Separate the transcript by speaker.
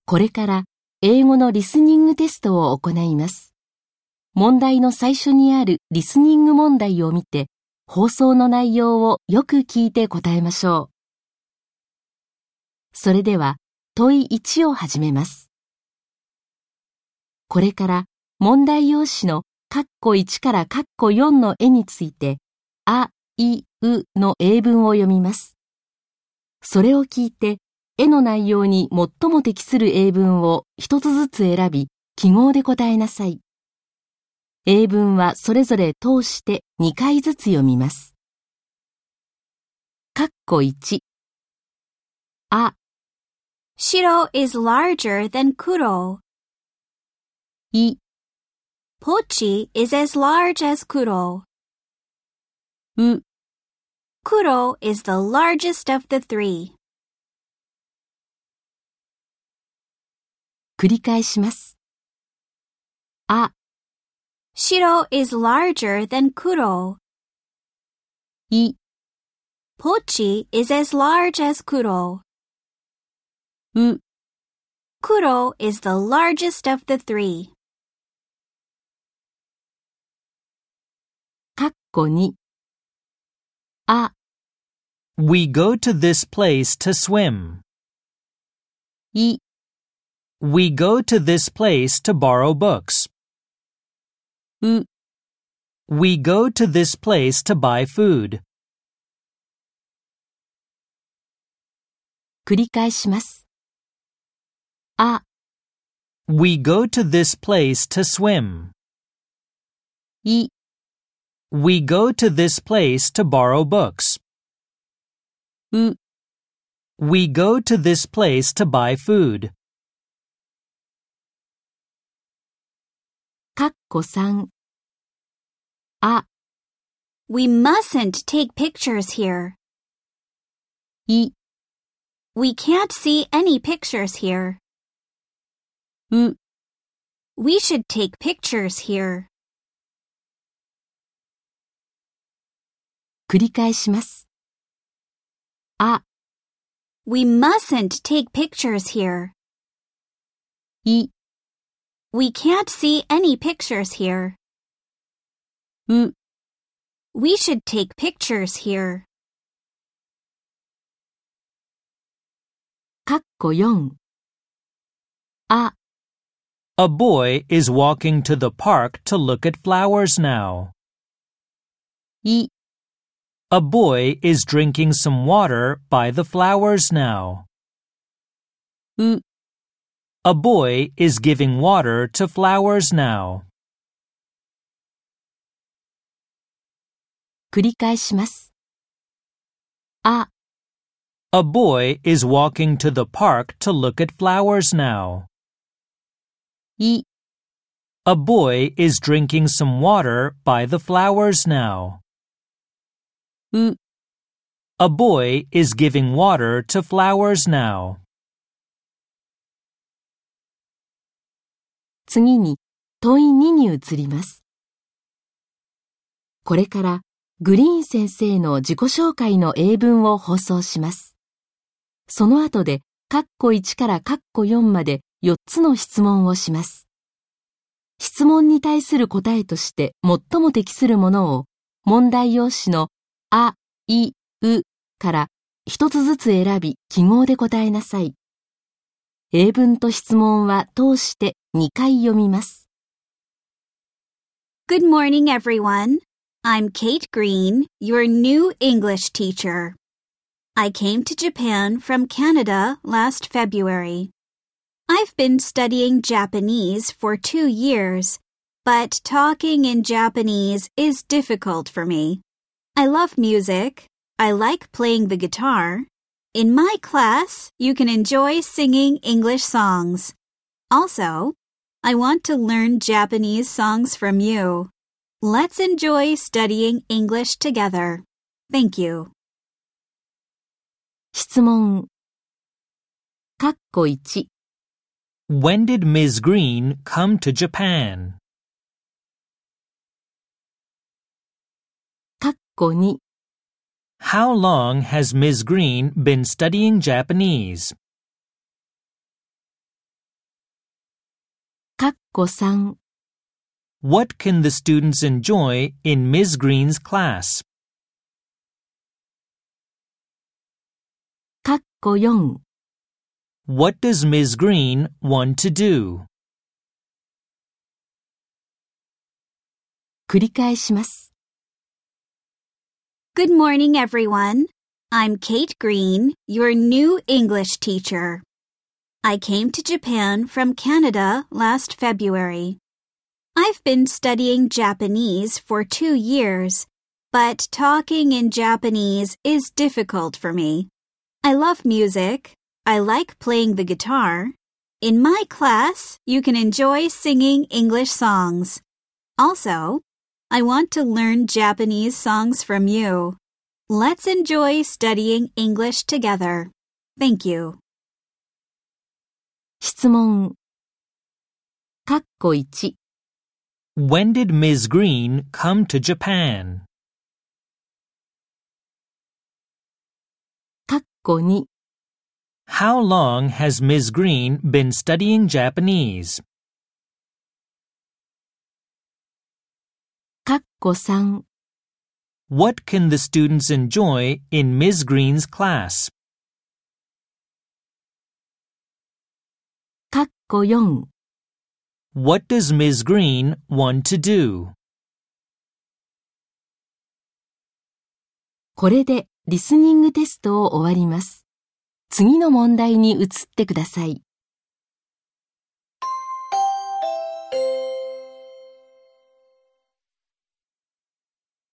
Speaker 1: これから英語のリスニングテストを行います。問題の最初にあるリスニング問題を見て、放送の内容をよく聞いて答えましょう。それでは問い1を始めます。これから問題用紙の括弧1から括弧4の絵について、あ、い、うの英文を読みます。それを聞いて、絵の内容に最も適する英文を一つずつ選び、記号で答えなさい。英文はそれぞれ通して2回ずつ読みます。括弧1。あ、
Speaker 2: Shiro is larger than Kuro.
Speaker 1: い、
Speaker 2: Pochi is as large as Kuro.
Speaker 1: う、
Speaker 2: Kuro is the largest of the three.
Speaker 1: 繰り返します。あ、
Speaker 2: Shiro is larger than Kuro.
Speaker 1: い、
Speaker 2: Pochi is as large as Kuro.
Speaker 1: う、
Speaker 2: Kuro is the largest of the three.
Speaker 1: 括弧2。あ、
Speaker 3: We go to this place to swim.
Speaker 1: い、
Speaker 3: We go to this place to borrow books.
Speaker 1: う、
Speaker 3: We go to this place to buy food.
Speaker 1: 繰り返します。あ、
Speaker 3: We go to this place to swim.
Speaker 1: い、
Speaker 3: We go to this place to borrow books.
Speaker 1: う、
Speaker 3: We go to this place to buy food.
Speaker 1: 括弧3。あ、
Speaker 2: We mustn't take pictures here.
Speaker 1: い、
Speaker 2: We can't see any pictures here.
Speaker 1: う、
Speaker 2: We should take pictures here.
Speaker 1: 繰り返します。あ、
Speaker 2: We mustn't take pictures here.
Speaker 1: い、
Speaker 2: We can't see any pictures here.
Speaker 1: う、
Speaker 2: We should take pictures here.
Speaker 1: 括弧4。あ、
Speaker 3: A boy is walking to the park to look at flowers now.
Speaker 1: い、
Speaker 3: A boy is drinking some water by the flowers now.
Speaker 1: う、
Speaker 3: A boy is giving water to flowers now.
Speaker 1: 繰り返します。あ、
Speaker 3: A boy is walking to the park to look at flowers now.
Speaker 1: い、
Speaker 3: A boy is drinking some water by the flowers now.
Speaker 1: う、
Speaker 3: A boy is giving water to flowers now.
Speaker 1: 次に問い2に移ります。これからグリーン先生の自己紹介の英文を放送します。その後で括弧1から括弧4まで4つの質問をします。質問に対する答えとして最も適するものを問題用紙のあ、い、うから一つずつ選び記号で答えなさい。英文と質問は通して2回読みます。
Speaker 2: Good morning, everyone. I'm Kate Green, your new English teacher. I came to Japan from Canada last February. I've been studying Japanese for 2 years, but talking in Japanese is difficult for me. I love music. I like playing the guitar. In my class, you can enjoy singing English songs. Also, I want to learn Japanese songs from you. Let's enjoy studying English together. Thank you.
Speaker 1: 質問。括弧1。
Speaker 3: When did Ms. Green come to Japan?
Speaker 1: 括弧2。
Speaker 3: How long has Ms. Green been studying Japanese?
Speaker 1: 括弧3
Speaker 3: What can the students enjoy in Ms. Green's class?
Speaker 1: 括弧4
Speaker 3: What does Ms. Green want to do?
Speaker 1: 繰り返します。
Speaker 2: Good morning, everyone. I'm Kate Green, your new English teacher. I came to Japan from Canada last February. I've been studying Japanese for 2 years, but talking in Japanese is difficult for me. I love music. I like playing the guitar. In my class, you can enjoy singing English songs. Also, I want to learn Japanese songs from you. Let's enjoy studying English together. Thank you.
Speaker 1: 質問括弧1
Speaker 3: When did Ms. Green come to Japan?
Speaker 1: 括弧2
Speaker 3: How long has Ms. Green been studying Japanese?
Speaker 1: 括弧3
Speaker 3: What can the students enjoy in Ms. Green's class?
Speaker 1: 括弧4
Speaker 3: What does Ms. Green want to do?
Speaker 1: これでリスニングテストを終わります。次の問題に移ってください。